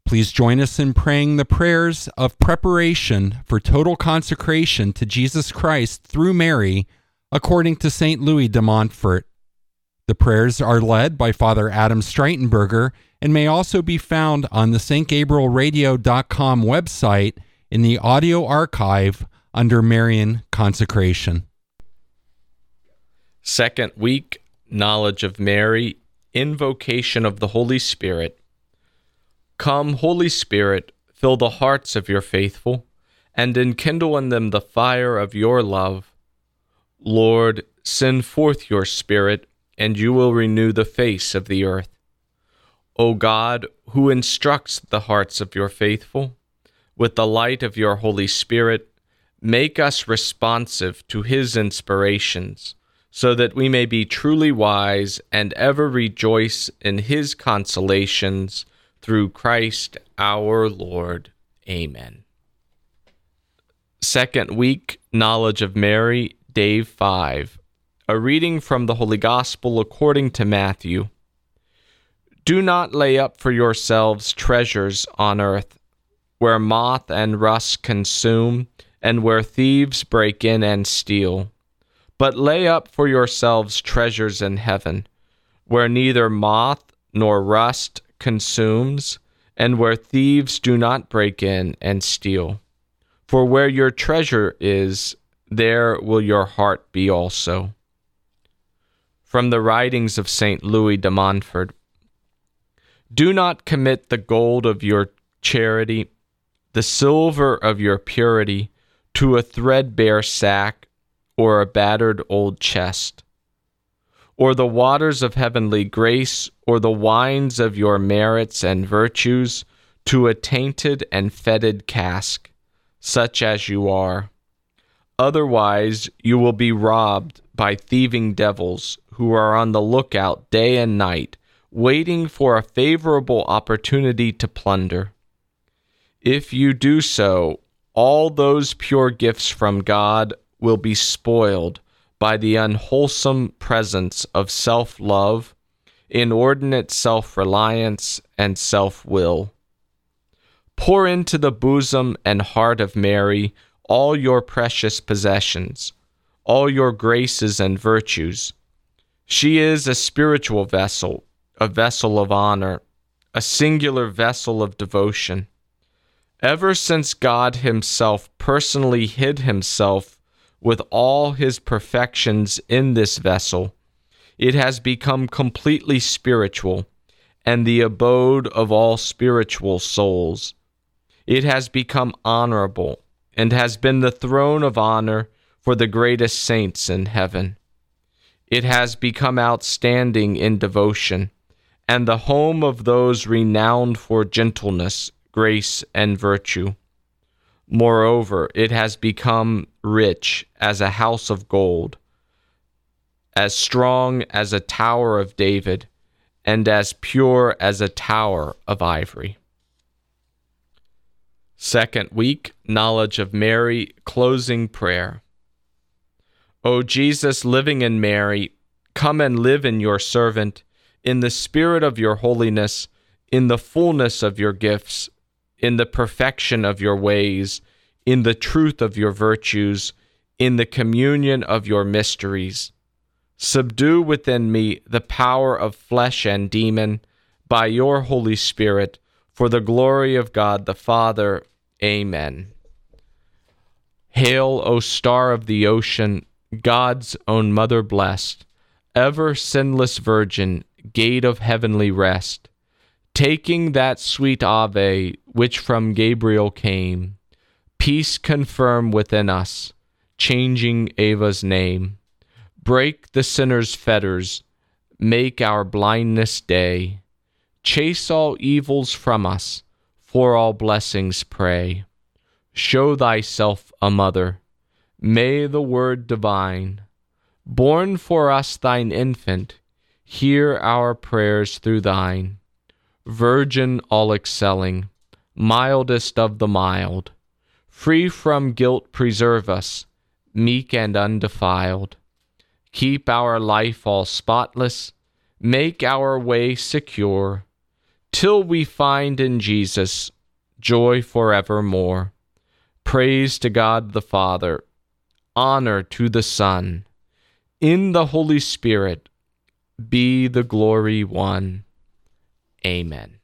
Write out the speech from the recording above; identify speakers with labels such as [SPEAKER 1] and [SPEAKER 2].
[SPEAKER 1] Please join us in praying the prayers of preparation for total consecration to Jesus Christ through Mary, according to St. Louis de Montfort. The prayers are led by Father Adam Streitenberger and may also be found on the stgabrielradio.com website in the audio archive under Marian Consecration.
[SPEAKER 2] Second week, Knowledge of Mary, Invocation of the Holy Spirit. Come, Holy Spirit, fill the hearts of your faithful, and enkindle in them the fire of your love. Lord, send forth your Spirit, and you will renew the face of the earth. O God, who instructs the hearts of your faithful, with the light of your Holy Spirit, make us responsive to his inspirations, so that we may be truly wise and ever rejoice in his consolations, through Christ our Lord. Amen. Second week, Knowledge of Mary, Day 5. A reading from the Holy Gospel according to Matthew. Do not lay up for yourselves treasures on earth, where moth and rust consume, and where thieves break in and steal. But lay up for yourselves treasures in heaven, where neither moth nor rust consumes, and where thieves do not break in and steal. For where your treasure is, there will your heart be also. From the writings of St. Louis de Montfort. Do not commit the gold of your charity, the silver of your purity, to a threadbare sack or a battered old chest, or the waters of heavenly grace, or the wines of your merits and virtues, to a tainted and fetid cask, such as you are. Otherwise you will be robbed by thieving devils, who are on the lookout day and night, waiting for a favorable opportunity to plunder. If you do so, all those pure gifts from God will be spoiled by the unwholesome presence of self-love, inordinate self-reliance, and self-will. Pour into the bosom and heart of Mary all your precious possessions, all your graces and virtues. She is a spiritual vessel, a vessel of honor, a singular vessel of devotion. Ever since God himself personally hid himself with all his perfections in this vessel, it has become completely spiritual and the abode of all spiritual souls. It has become honorable and has been the throne of honor for the greatest saints in heaven. It has become outstanding in devotion and the home of those renowned for gentleness, grace, and virtue. Moreover, it has become rich as a house of gold, as strong as a tower of David, and as pure as a tower of ivory. Second week, Knowledge of Mary, Closing Prayer. O Jesus, living in Mary, come and live in your servant, in the spirit of your holiness, in the fullness of your gifts, in the perfection of your ways, in the truth of your virtues, in the communion of your mysteries. Subdue within me the power of flesh and demon by your Holy Spirit, for the glory of God the Father. Amen. Hail, O star of the ocean, God's own mother blessed, ever sinless virgin, gate of heavenly rest, taking that sweet Ave which from Gabriel came, peace confirm within us, changing Ava's name. Break the sinner's fetters, make our blindness day. Chase all evils from us, for all blessings pray. Show thyself a mother, may the Word divine, born for us thine infant, hear our prayers through thine. Virgin all excelling, mildest of the mild, free from guilt preserve us, meek and undefiled. Keep our life all spotless, make our way secure. till we find in Jesus joy forevermore. Praise to God the Father, honor to the Son, in the Holy Spirit be the glory one. Amen.